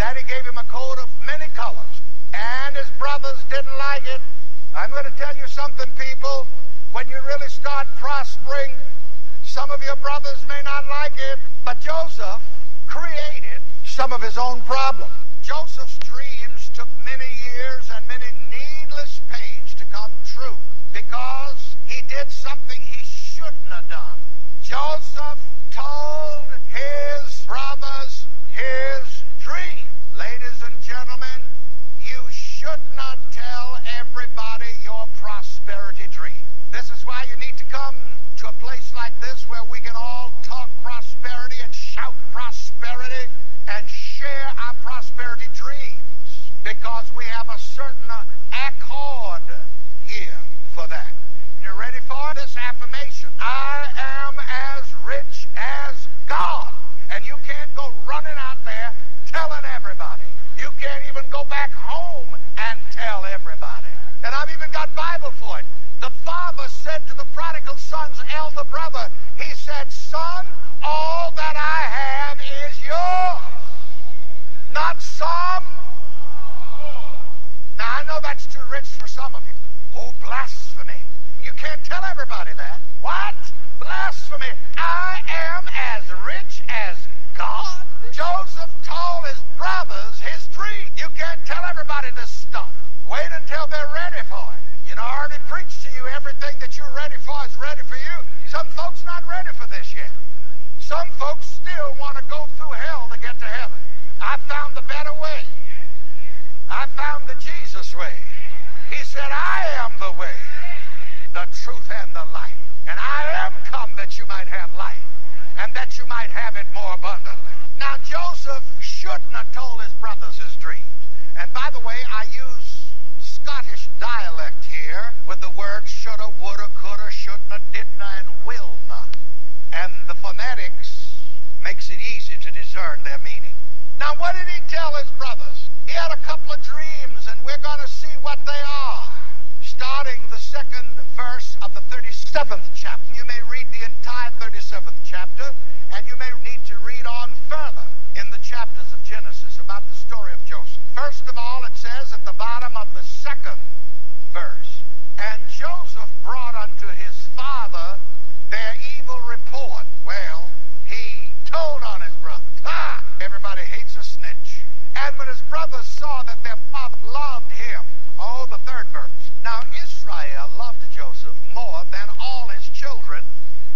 Daddy gave him a coat of many colors, and his brothers didn't like it. I'm going to tell you something, people. When you really start prospering, some of your brothers may not like it, but Joseph created some of his own problems. Joseph's dreams took many years and many needless pains to come true because he did something he shouldn't have done. Joseph told his brothers his dream. Ladies and gentlemen, you should not tell everybody your prosperity dream. This is why you need to come to a place like this where we can all talk prosperity and shout prosperity and share our prosperity dreams, because we have a certain accord here for that. You ready for this affirmation? I am as rich as God. And you can't go running out there telling everybody. You can't even go back home and tell everybody. And I've even got Bible for it. The father said to the prodigal son's elder brother, he said, son, all that I have is yours. Not some. Now, I know that's too rich for some of you. Oh, blasphemy. You can't tell everybody that. What? Blasphemy. I am as rich as God. Joseph told his brothers his dream. You can't tell everybody this stuff. Wait until they're ready for it. You know, I already preached to you everything that you're ready for is ready for you. Some folks not ready for this yet. Some folks still want to go through hell to get to heaven. I found the better way. I found the Jesus way. He said, I am the way, the truth, and the life. And I am come that you might have life, and that you might have it more abundantly. Now, Joseph shouldn't have told his brothers his dreams. And by the way, I use Scottish dialect here with the words shoulda, woulda, coulda, shouldn't, didn't, and will not. And the phonetics makes it easy to discern their meaning. Now, what did he tell his brothers? He had a couple of dreams, and we're going to see what they are. Starting the second verse of the 37th chapter. You may read the entire 37th chapter, and you may need to read on further in the chapters of Genesis about the story of Joseph. First of all, it says at the bottom of the second verse, and Joseph brought unto his father their evil report. Well, he told on his brothers. Everybody hates a snitch. And when his brothers saw that their father loved him, oh, the third verse. Now, Israel loved Joseph more than all his children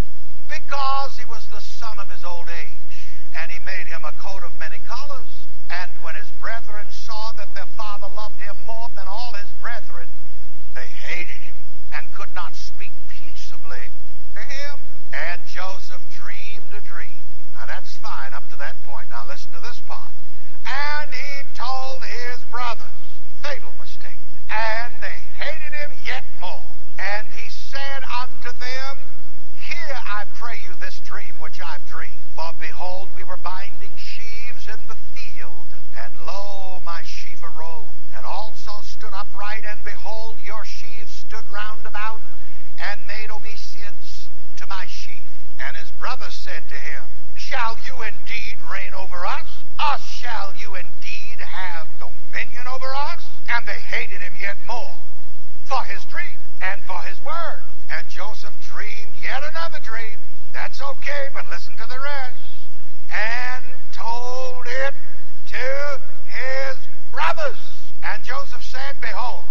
because he was the son of his old age. And he made him a coat of many colors. And when his brethren saw that their father loved him more than all his brethren, they hated him and could not speak peaceably to him. And Joseph dreamed a dream. Now, that's fine up to that point. Now, listen to this part. And he told his brothers, fatal mistake, and they hated him yet more. And he said unto them, hear, I pray you, this dream which I've dreamed. For behold, we were binding sheaves in the field, and lo, my sheaf arose, and also stood upright, and behold, your sheaves stood round about, and made obeisance to my sheaf. And his brothers said to him, shall you indeed reign over us? Us shall you indeed have dominion over us? And they hated him yet more for his dream and for his word. And Joseph dreamed yet another dream. That's okay, but listen to the rest. And told it to his brothers. And Joseph said, behold,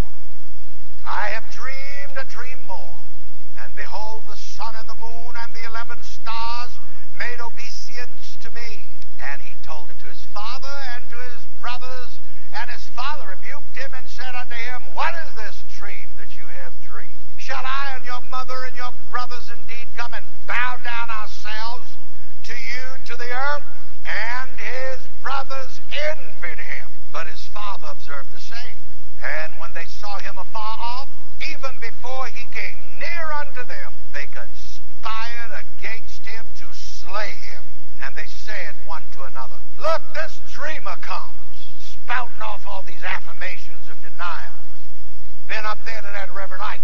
I have dreamed a dream more. And behold, the sun and the moon and the 11 stars made obeisance to me. And he told it to his father and to his brothers. And his father rebuked him and said unto him, what is this dream that you have dreamed? Shall I and your mother and your brothers indeed come and bow down ourselves to you to the earth? And his brothers envied him. But his father observed the same. And when they saw him afar off, even before he came near unto them, they conspired against him to slay him. And they said one to another, look, this dreamer comes, spouting off all these affirmations and denials. Been up there to that Reverend Ike.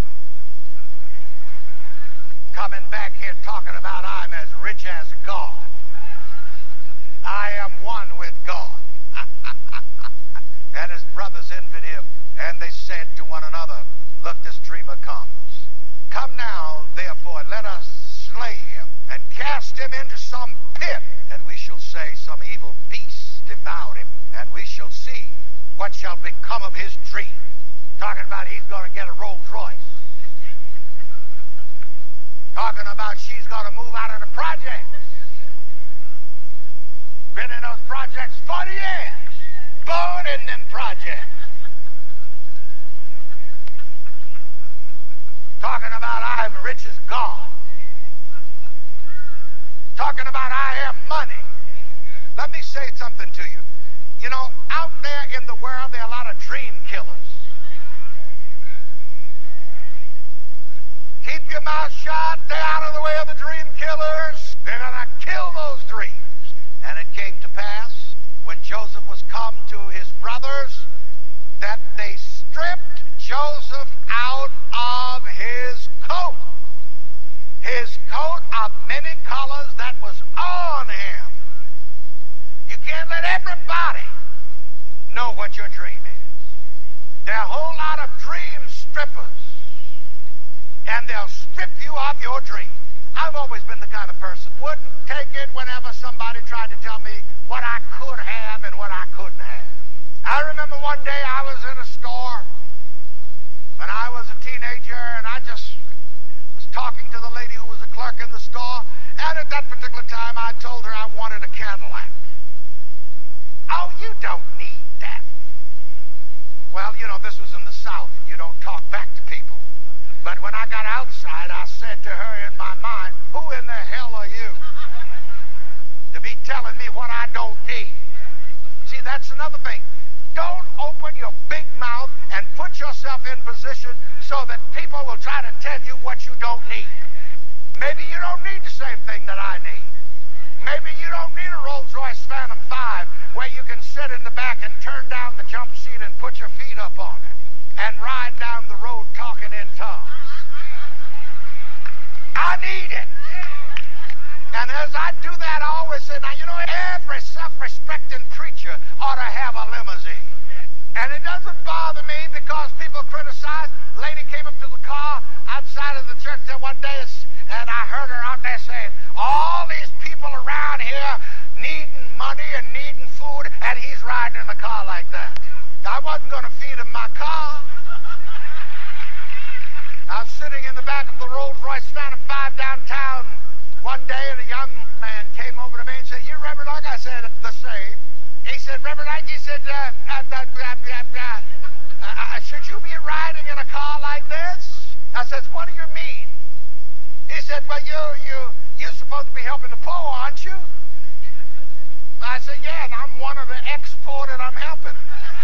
Coming back here talking about I'm as rich as God. I am one with God. brothers envied him, and they said to one another, look, this dreamer comes. Come now, therefore, and let us slay him, and cast him into some pit, and we shall say some evil beast devoured him, and we shall see what shall become of his dream. Talking about he's going to get a Rolls Royce. Talking about she's going to move out of the projects. Been in those projects 40 years. Born in them projects. Talking about I am rich as God. Talking about I have money. Let me say something to you. You know, out there in the world, there are a lot of dream killers. Keep your mouth shut. Stay out of the way of the dream killers. They're going to kill those dreams. And it came to pass, when Joseph was come to his brothers, that they stripped Joseph out of his coat of many colors that was on him. You can't let everybody know what your dream is. There are a whole lot of dream strippers, and they'll strip you of your dream. I've always been the kind of person wouldn't take it whenever somebody tried to tell me what I could have and what I couldn't have. I remember one day I was in a store when I was a teenager, and I just was talking to the lady who was a clerk in the store, and at that particular time I told her I wanted a Cadillac. Oh, you don't need that. Well, you know, this was in the South. You don't talk back to people. But when I got outside, I said to her in my mind, who in the hell are you to be telling me what I don't need? See, that's another thing. Don't open your big mouth and put yourself in position so that people will try to tell you what you don't need. Maybe you don't need the same thing that I need. Maybe you don't need a Rolls-Royce Phantom 5 where you can sit in the back and turn down the jump seat and put your feet up on it and ride down the road talking in tongues. I need it. And as I do that, I always say, now, you know, every self-respecting preacher ought to have a limousine. And it doesn't bother me because people criticize. A lady came up to the car outside of the church there one day, and I heard her out there saying, all these people around here needing money and needing food, and he's riding in a car like that. I wasn't going to feed him my car. I was sitting in the back of the Rolls-Royce Phantom 5 downtown one day, and a young man came over to me and said, you Reverend Ike? I said, the same. He said, Reverend Ike, he said, should you be riding in a car like this? I said, what do you mean? He said, well, you're supposed to be helping the poor, aren't you? I said, yeah, and I'm one of the exported I'm helping.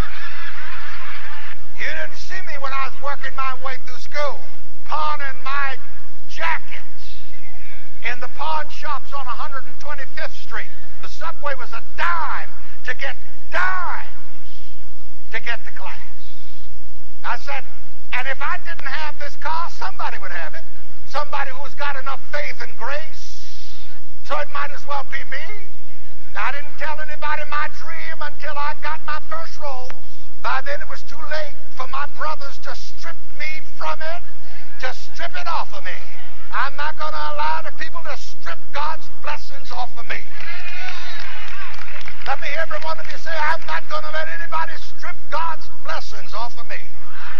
You didn't see me when I was working my way through school, pawning my jackets in the pawn shops on 125th Street. The subway was a dime to get dimes to get to class. I said, and if I didn't have this car, somebody would have it. Somebody who's got enough faith and grace. So it might as well be me. I didn't tell anybody my dream until I got my first rolls. By then it was too late for my brothers to strip me from it, to strip it off of me. I'm not going to allow the people to strip God's blessings off of me. Let me hear every one of you say, I'm not going to let anybody strip God's blessings off of me.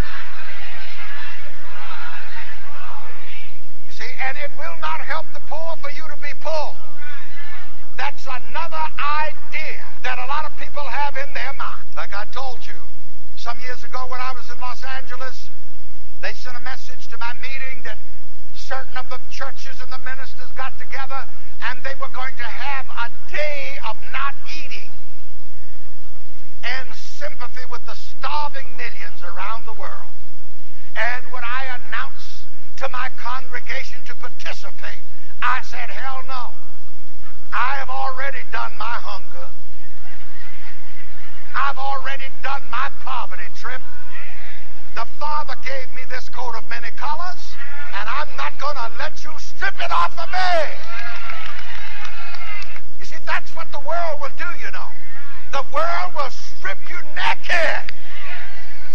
You see, and it will not help the poor for you to be poor. That's another idea that a lot of people have in their mind. Like I told you, some years ago when I was in Los Angeles, they sent a message to my meeting that certain of the churches and the ministers got together and they were going to have a day of not eating in sympathy with the starving millions around the world. And when I announced to my congregation to participate, I said, hell no. I have already done my hunger. I've already done my poverty trip. The Father gave me this coat of many colors, and I'm not going to let you strip it off of me. You see, that's what the world will do, you know. The world will strip you naked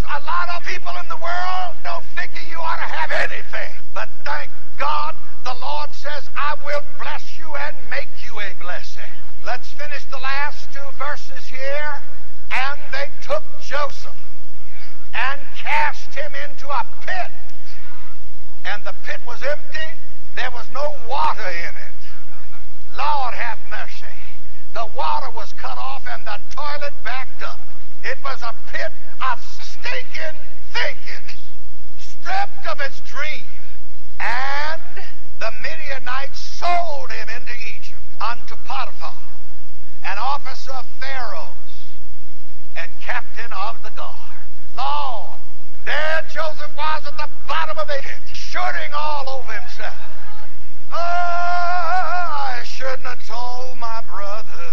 a lot of people in the world don't figure you ought to have anything. But thank God the Lord says, I will bless you and make you a blessing. Let's finish the last two verses here. And they took Joseph and cast him into a pit. And the pit was empty. There was no water in it. Lord have mercy. The water was cut off and the toilet backed up. It was a pit of stinking thinking, stripped of its dream. And the Midianites sold him into Egypt unto Potiphar, an officer of Pharaoh's and captain of the guard. Lord, there Joseph was at the bottom of the pit, shooting all over himself. Oh, I shouldn't have told my brother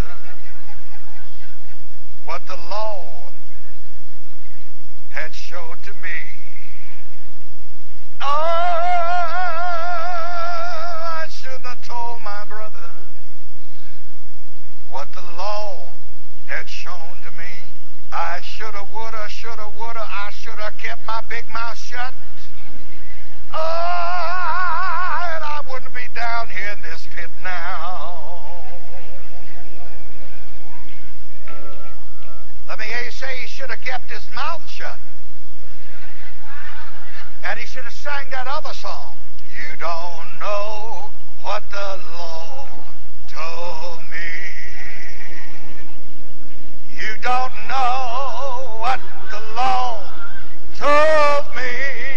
what the Lord had showed to me. Oh, I shouldn't have told my brother what the Lord had shown to me. I shoulda, woulda, I shoulda kept my big mouth shut. Oh, and I wouldn't be down here in this pit now. Let me hear you say he should have kept his mouth shut. And he should have sang that other song. You don't know what the Lord told me. You don't know what the Lord told me.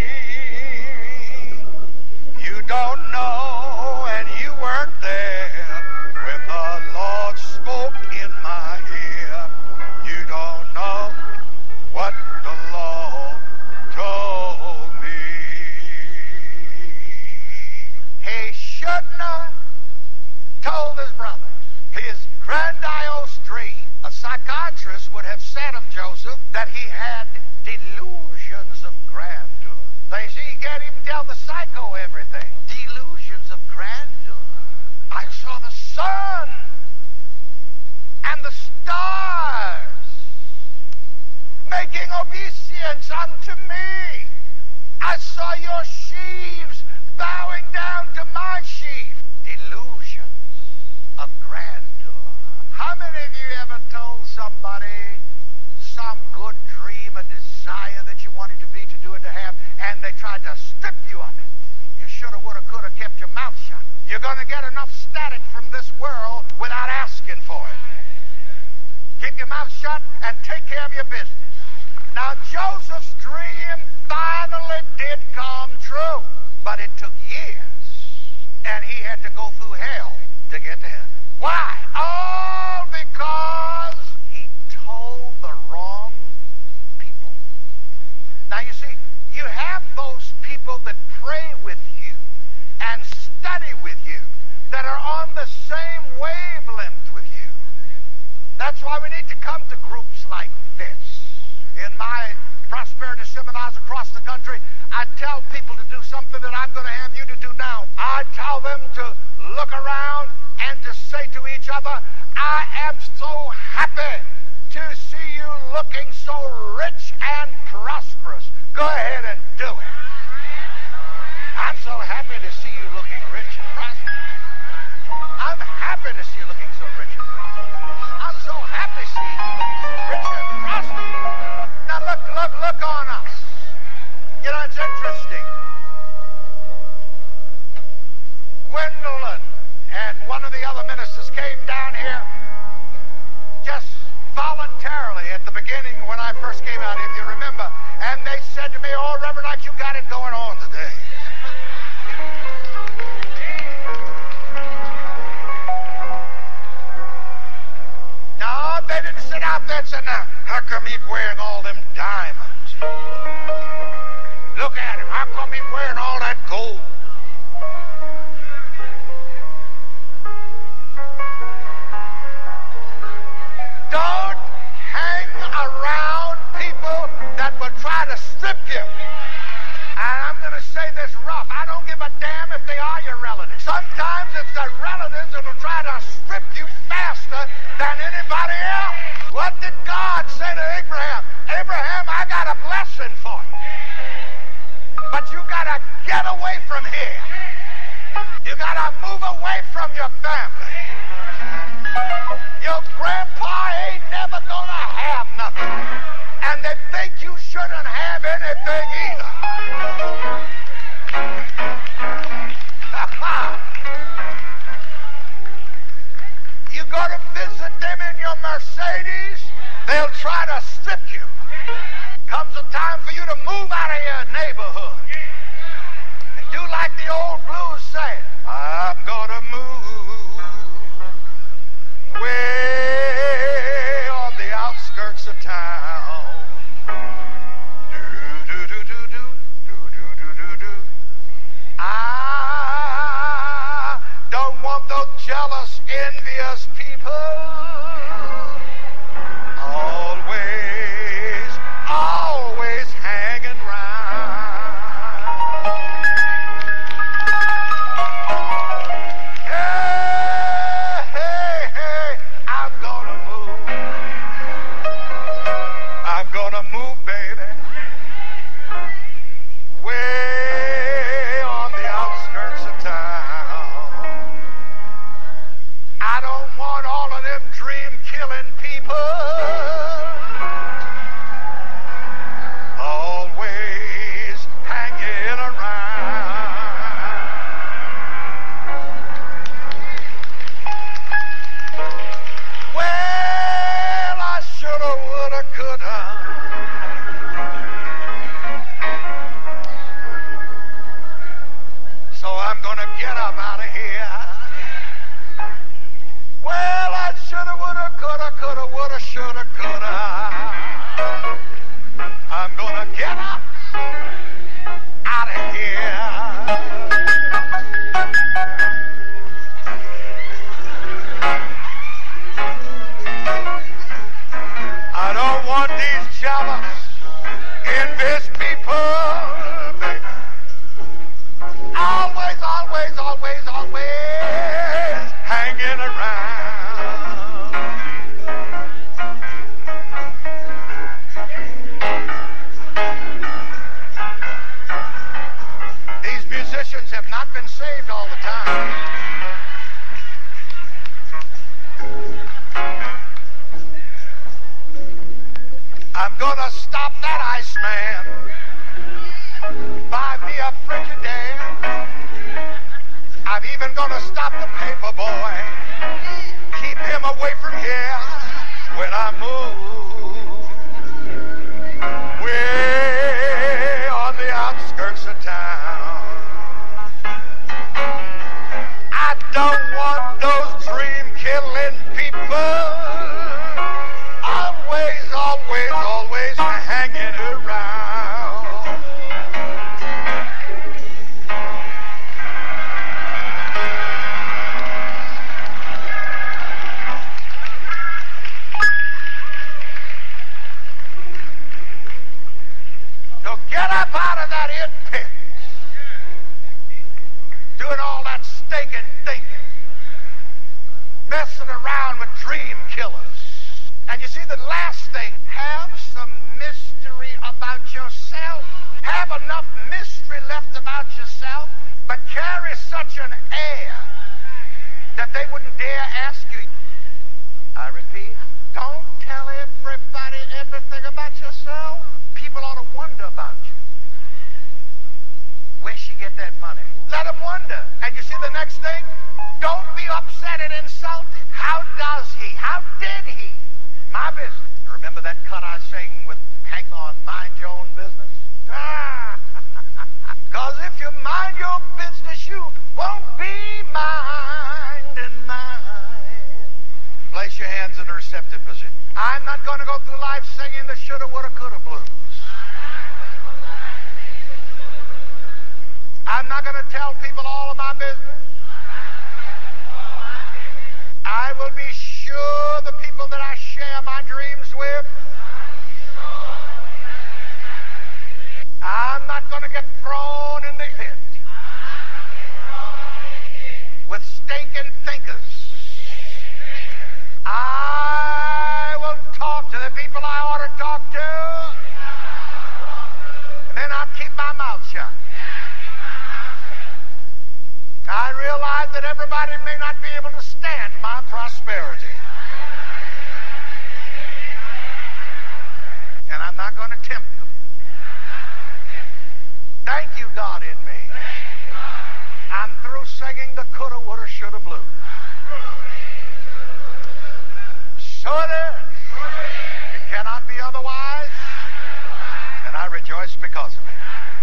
You don't know, and you weren't there when the Lord spoke in my ear. You don't know what the Lord told me. He shouldn't have told his brothers his grandiose dream. A psychiatrist would have said of Joseph that he had delusions of grandeur. They see he can't even tell the psycho everything. Delusions of grandeur. I saw the sun and the stars making obeisance unto me. I saw your sheaves bowing down to my sheaf. Delusions of grandeur. How many of you ever told somebody some good dream, a desire that you wanted to be, to do, and to have, and they tried to strip you of it? You shoulda, woulda, coulda kept your mouth shut. You're going to get enough static from this world without asking for it. Keep your mouth shut and take care of your business. Now, Joseph's dream finally did come true, but it took years, and he had to go through hell to get to heaven. Why? All because he told the wrong people. Now, you see, you have those people that pray with you and study with you that are on the same wavelength with you. That's why we need to come to groups like this. In my prosperity seminars across the country, I tell people to do something that I'm going to have you to do now. I tell them to look around and to say to each other, I am so happy to see you looking so rich and prosperous. Go ahead and do it. I'm so happy to see you looking rich and prosperous. I'm happy to see you looking so rich and prosperous. I'm so happy seeing you looking so rich and prosperous. Now look on us. You know, it's interesting. Gwendolyn and one of the other ministers came down here just voluntarily at the beginning when I first came out, if you remember, and they said to me, oh, Reverend Knight, you got it going on today. No, they didn't sit out there and say, now, how come he's wearing all them diamonds? Look at him. How come he's wearing all that gold? Don't hang around people that will try to strip you. And I'm going to say this rough. I don't give a damn if they are your relatives. Sometimes it's the relatives that will try to strip you faster than anybody else. What did God say to Abraham? Abraham, I got a blessing get away from here. You got to move away from your family. Your grandpa ain't never going to have nothing. And they think you shouldn't have anything either. You go to visit them in your Mercedes, they'll try to strip you. Comes a time for you to move out of your neighborhood and do like the old blues say, I'm gonna move way on the outskirts of town. I don't want those jealous, envious people always hanging round. Hey, I'm gonna move, baby. Way on the outskirts of town. I don't want all of them dream-killing people always hanging around. Well, I shoulda, woulda, coulda. So I'm gonna get up out of here. Well, I shoulda, woulda, coulda, woulda, shoulda, coulda. I'm gonna get up out of here. I don't want these jealous, envious people, baby. Always hanging around. These musicians have not been saved all the time. I'm gonna stop that Iceman. Buy me a Frigidaire. I'm even gonna stop the paper boy. Keep him away from here when I move. Way on the outskirts of town. I don't want those dream-killing people always hanging around. So get up out of that it pit, doing all that stinking thinking, messing around with dream killers. And you see, the last thing, have some mystery about yourself. Have enough mystery left about yourself, but carry such an air that they wouldn't dare ask you. I repeat, don't tell everybody everything about yourself. People ought to wonder about you. Where'd she get that money? Let them wonder. And you see the next thing? Don't be upset and insulted. How does he? How did he? My business. Remember that cut I sang with Hank on Mind Your Own Business? Because if you mind your business, you won't be minding mine. Place your hands in a receptive position. I'm not going to go through life singing the shoulda, woulda, coulda blues. I'm not going to tell people all of my business. I will be sure the people that I share my dreams with, I'm not going to get thrown in the pit with stinking thinkers. I will talk to the people I ought to talk to, and then I'll keep my mouth shut. realize that everybody may not be able to stand my prosperity. And I'm not going to tempt them. Thank you, God, in me. I'm through singing the coulda, woulda, shoulda blues. So it is. It cannot be otherwise. And I rejoice because of it.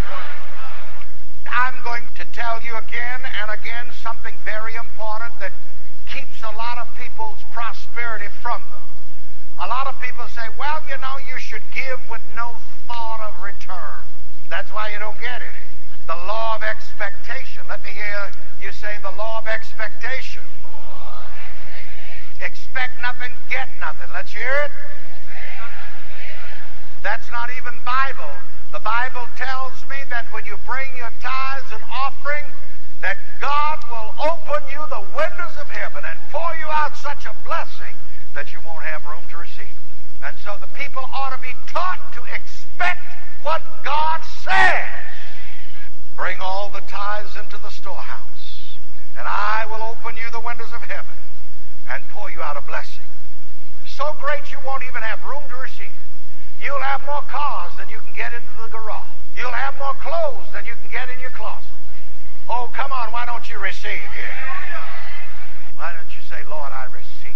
I'm going to tell you again and again something very important that keeps a lot of people's prosperity from them. A lot of people say, well, you know, you should give with no thought of return. That's why you don't get any. The law of expectation. Let me hear you say the law of expectation. Expect nothing, get nothing. Let's hear it. That's not even Bible. The Bible tells me that when you bring your tithes and offering, that God will open you the windows of heaven and pour you out such a blessing that you won't have room to receive. And so the people ought to be taught to expect what God says. Bring all the tithes into the storehouse, and I will open you the windows of heaven and pour you out a blessing so great you won't even have room to receive it. You'll have more cars than you can get into the garage. You'll have more clothes than you can get in your closet. Oh, come on, why don't you receive here? Why don't you say, Lord, I receive.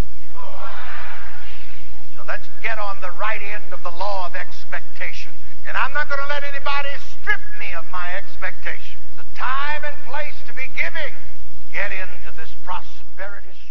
So let's get on the right end of the law of expectation. And I'm not going to let anybody strip me of my expectation. The time and place to be giving. Get into this prosperity